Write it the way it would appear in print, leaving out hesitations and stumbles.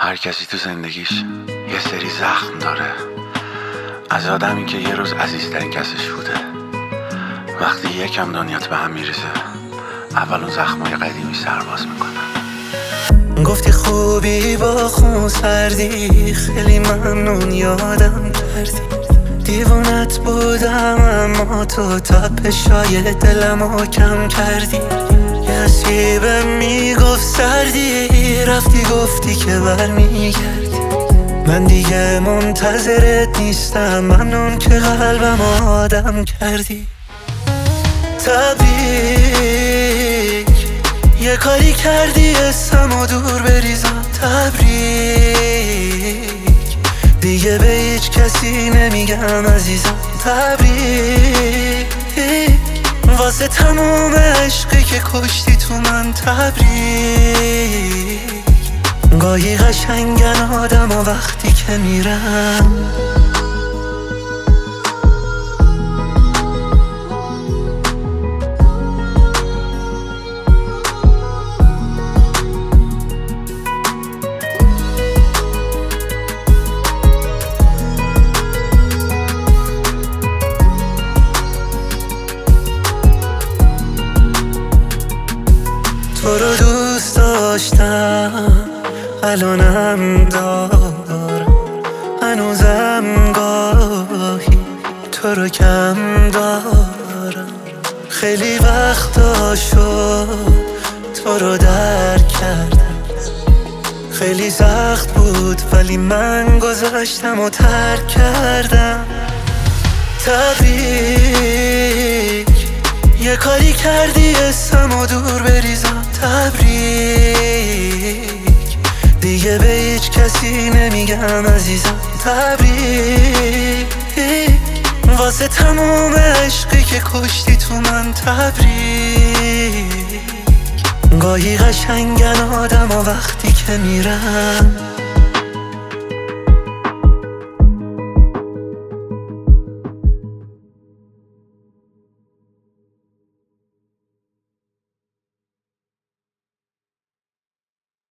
هر کسی تو زندگیش یه سری زخم داره، از آدمی که یه روز عزیزترین کسش بوده. وقتی یکم دنیات به هم میریزه، اول اون زخمای قدیمی سرباز میکنن. گفتی خوبی با خون سردی، خیلی ممنون یادم کردی. دیوونت بودم اما تو تپشای دلمو کم کردی. یه سیبه میگفت سردی، رفتی گفتی که برمیگردی. من دیگه منتظرت نیستم، ممنون که قلبم آدم کردی. تبریک، یه کاری کردی اسمو دور بریزم. تبریک، دیگه به هیچ کسی نمیگم عزیزم. تبریک، واسه تموم عشقی که کشتی تو من. تبریک، گاهی قشنگن آدم و وقتی که میرم. تو رو دوست داشتم، الانم دارم، هنوزم گاهی تو رو کم دارم. خیلی وقتا شد تو رو درک کردم، خیلی سخت بود ولی من گذاشتم و ترک کردم. تبریک، یه کاری کردی اسمو دور بریزم. تبریک، دیگه به هیچ کسی نمیگم عزیزم. تبریک، واسه تموم عشقی که کشتی تو من. تبریک، گاهی قشنگن آدم و وقتی که میرم.